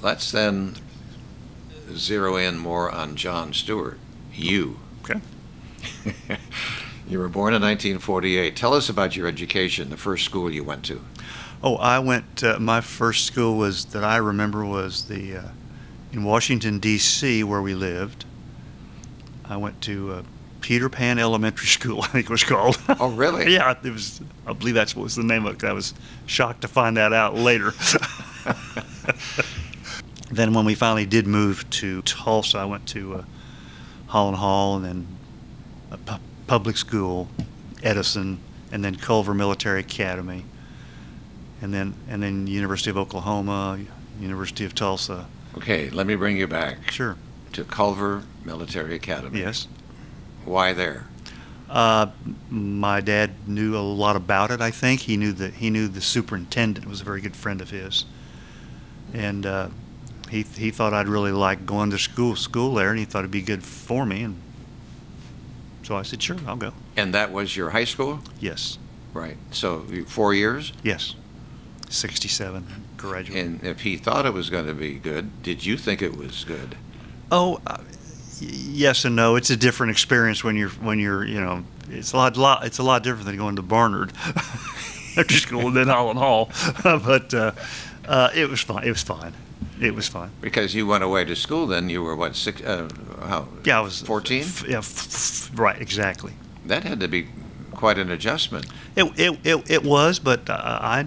let's then zero in more on John Stewart. You. Okay. You were born in 1948. Tell us about your education, the first school you went to. Oh, I went. My first school was that I remember was in Washington D.C. where we lived. I went to Peter Pan Elementary School, I think it was called. Oh, really? Yeah, it was. I believe that's what was the name of it. I was shocked to find that out later. Then when we finally did move to Tulsa, I went to Holland Hall, and then a public school, Edison, and then Culver Military Academy, and then University of Oklahoma, University of Tulsa. Okay, let me bring you back Sure. to Culver Military Academy. Yes. Why there? My dad knew a lot about it. I think he knew the superintendent was a very good friend of his, and he thought I'd really like going to school there, and he thought it'd be good for me, and so I said, sure, I'll go. And that was your high school? Yes. Right. So 4 years? Yes. 67 graduate. And if he thought it was going to be good, did you think it was good? Oh, yes and no. It's a different experience when you're it's a lot different than going to Barnard after school and then Holland Hall. But it was fine. It was fine. It was fine. Because you went away to school then, you were what, how? Yeah, I was 14? Yeah, right, exactly. That had to be quite an adjustment. It was, but I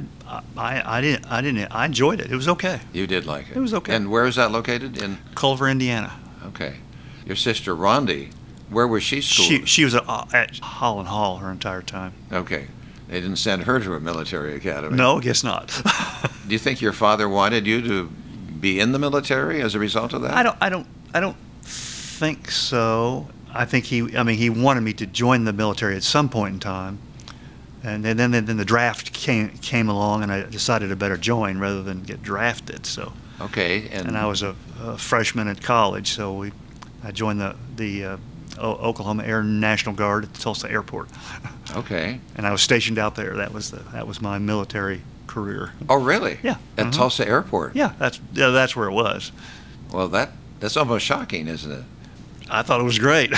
enjoyed it. It was okay. You did like it. It was okay. And where is that located? In Culver, Indiana. Okay. Your sister Rondi, where was she schooled? She was at Holland Hall her entire time. Okay. They didn't send her to a military academy. No, I guess not. Do you think your father wanted you to be in the military as a result of that? I don't think so. I think he wanted me to join the military at some point in time, and then the draft came along, and I decided I better join rather than get drafted. So. Okay. And I was a freshman at college, so I joined the Oklahoma Air National Guard at the Tulsa Airport. Okay. And I was stationed out there. That was my military career. Oh, really? Yeah. At Tulsa Airport? Yeah, that's where it was. Well, that's almost shocking, isn't it? I thought it was great.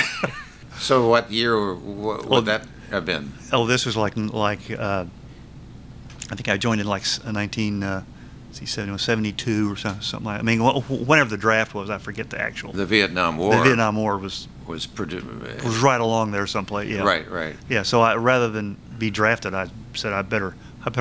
So what year would that have been? Oh, this was like I think I joined in like 72 or something like that. I mean, whenever the draft was, I forget the actual. The Vietnam War. The Vietnam War was right along there someplace. Yeah. Right. Yeah. So rather than be drafted, I said I better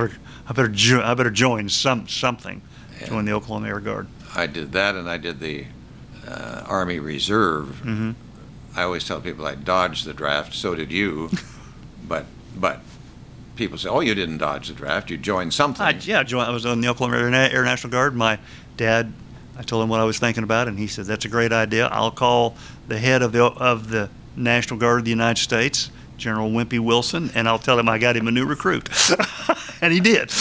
join something. Yeah. Join the Oklahoma Air Guard. I did that, and I did the Army Reserve. Mm-hmm. I always tell people I dodged the draft. So did you, but people say, "Oh, you didn't dodge the draft. You joined something." I was on the Oklahoma Air National Guard. My dad, I told him what I was thinking about, and he said, "That's a great idea. I'll call the head of the National Guard of the United States, General Wimpy Wilson, and I'll tell him I got him a new recruit." And he did.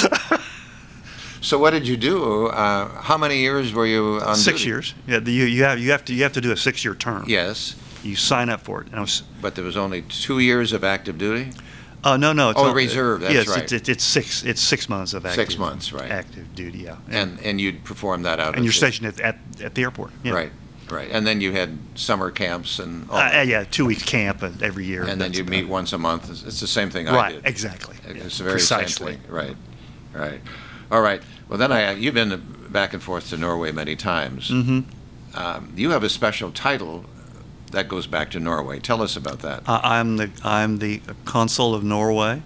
So what did you do? How many years were you on 6 duty? years. Yeah, you have to do a 6-year term. Yes. You sign up for it. But there was only 2 years of active duty? No. It's reserve. That's yes, right. It's 6 months of active. 6 months, right. Active duty, yeah. And you'd perform that out. And you're stationed at the airport. Yeah. Right. And then you had summer camps and all yeah, 2-week camp every year. and then you meet once a month. It's the same thing I right, did. exactly. It's the very same Precisely. thing. Right. All right. Well, then you've been back and forth to Norway many times. Mm-hmm. You have a special title that goes back to Norway. Tell us about that. I'm the consul of Norway,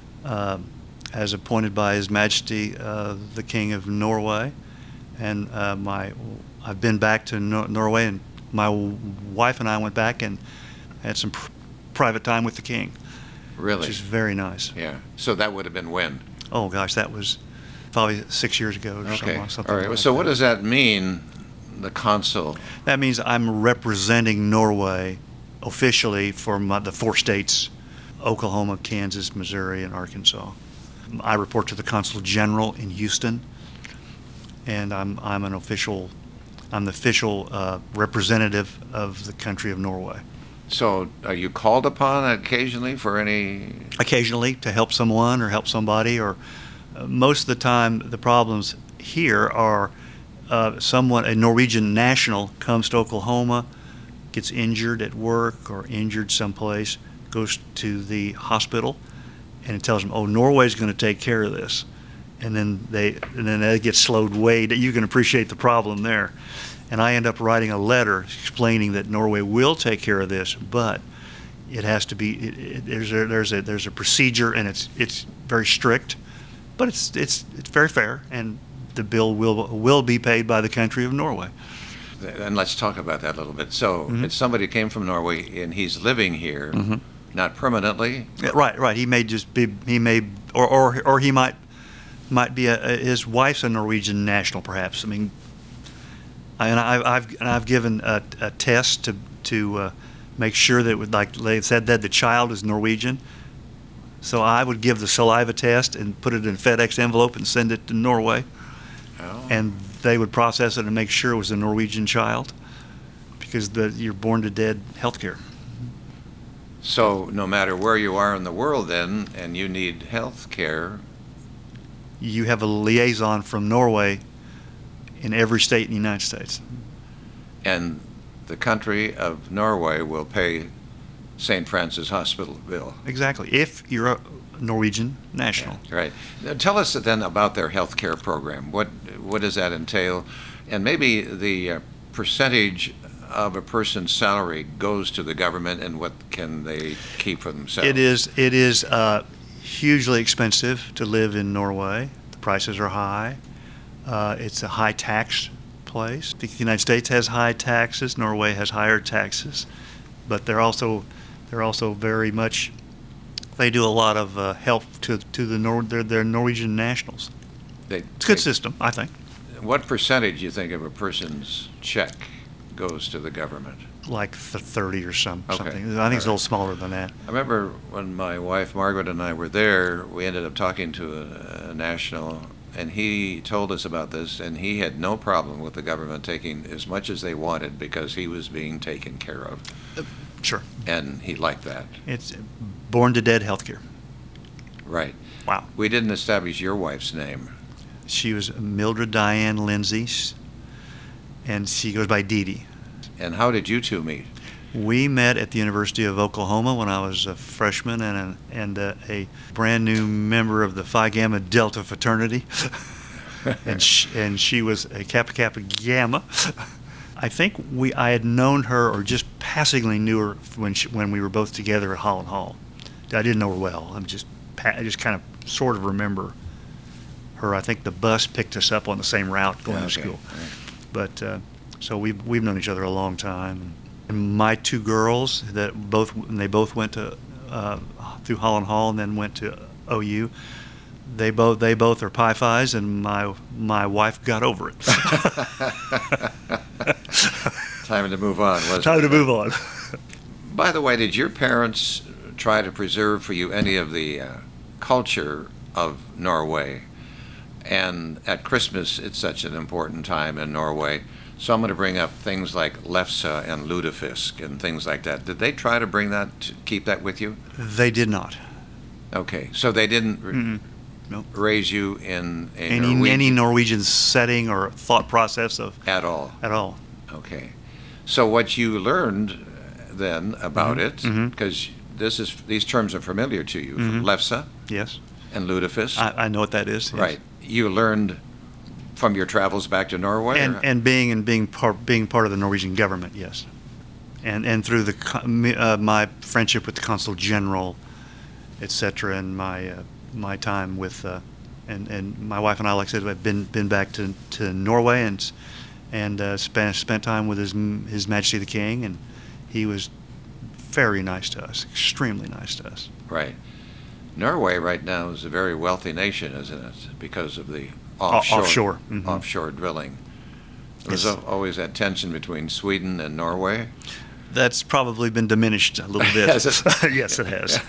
as appointed by His Majesty the King of Norway, and I've been back to Norway, and my wife and I went back and had some private time with the King. Really? Which is very nice. Yeah. So that would have been when? Oh gosh, that was probably 6 years ago or Okay. something. All right. Like So what that. does that mean, the consul? That means I'm representing Norway officially for the 4 states, Oklahoma, Kansas, Missouri, and Arkansas. I report to the Consul General in Houston, and I'm the official representative of the country of Norway. So are you called upon occasionally for any? Occasionally to help someone or help somebody, or most of the time the problems here are someone, a Norwegian national, comes to Oklahoma, gets injured at work or injured someplace, goes to the hospital, and it tells them, "Oh, Norway's going to take care of this," and then they get slowed way. You can appreciate the problem there. And I end up writing a letter explaining that Norway will take care of this, but it has to be. There's a procedure, and it's very strict, but it's very fair, and the bill will be paid by the country of Norway. And let's talk about that a little bit. So it's somebody who came from Norway and he's living here, not permanently. Yeah, right. He may just be. He may, or he might be his wife's a Norwegian national, perhaps. I mean, I've given a test to make sure that like they said that the child is Norwegian. So I would give the saliva test and put it in a FedEx envelope and send it to Norway. Oh. And they would process it and make sure it was a Norwegian child, because you're born to dead health care. So no matter where you are in the world then, and you need health care, You have a liaison from Norway in every state in the United States. and the country of Norway will pay St. Francis Hospital bill. Exactly, if you're a Norwegian national. Right. Now, tell us then about their health care program. What does that entail? And maybe the percentage of a person's salary goes to the government, and what can they keep for themselves? It is hugely expensive to live in Norway. The prices are high. It's a high tax place. The United States has high taxes. Norway has higher taxes, but they're also very much. They do a lot of help to their Norwegian nationals. It's a good system, I think. What percentage, you think, of a person's check goes to the government? Like 30 or something. I think it's a All little right. smaller than that. I remember when my wife Margaret and I were there, we ended up talking to a national, and he told us about this, and he had no problem with the government taking as much as they wanted because he was being taken care of, Sure. and he liked that. It's born to dead healthcare. Right. Wow. We didn't establish your wife's name. She was Mildred Diane Lindsay, and she goes by Dee Dee. And how did you two meet? We met at the University of Oklahoma when I was a freshman and a brand new member of the Phi Gamma Delta fraternity, and she was a Kappa Kappa Gamma. I think I had known her, or just passingly knew her when we were both together at Holland Hall. I didn't know her well. I just kind of sort of remember her. I think the bus picked us up on the same route going to Okay. school. But so we've known each other a long time. And my two girls they both went to through Holland Hall and then went to OU. They both are Pi Phis, and my wife got over it. Time to move on, wasn't Time it? to move on. By the way, did your parents try to preserve for you any of the culture of Norway? And at Christmas, it's such an important time in Norway. So I'm going to bring up things like lefse and lutefisk and things like that. Did they try to bring that, to keep that with you? They did not. Okay, so they didn't Nope. raise you in a Any Norwegian setting or thought process at all. at all. Okay. So what you learned then about it, Mhm. because these terms are familiar to you, Mhm. lefse Yes, and lutefisk. I know what that is. Yes. Right. You learned from your travels back to Norway? or- And being part of the Norwegian government, yes, and through my friendship with the consul general, etc., and my time with and my wife and I, like I said, have been back to Norway and spent time with His Majesty the King, and he was very nice to us, extremely nice to us. Right. Norway right now is a very wealthy nation, isn't it? Because of the offshore Offshore. drilling. There's Yes. always that tension between Sweden and Norway. That's probably been diminished a little bit. Has it? Yes, it has.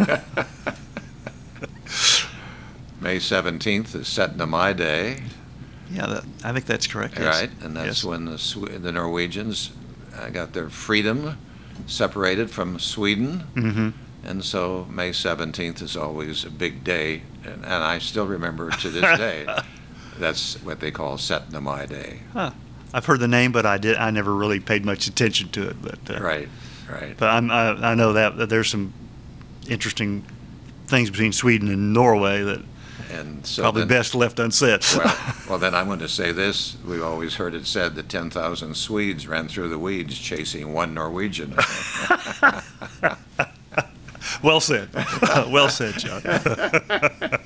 May 17th is Setnamai Day, Yeah, I think that's correct. Yes. right? And that's Yes. when the Norwegians got their freedom, separated from Sweden. Mm-hmm. And so May 17th is always a big day. And I still remember to this day, that's what they call Setnamai Day. Huh. I've heard the name, but I never really paid much attention to it. But Right, right. But I know that there's some interesting things between Sweden and Norway that And so probably then, best left unsaid. well, then I'm going to say this. We've always heard it said that 10,000 Swedes ran through the weeds chasing one Norwegian. Well said. Well said, John.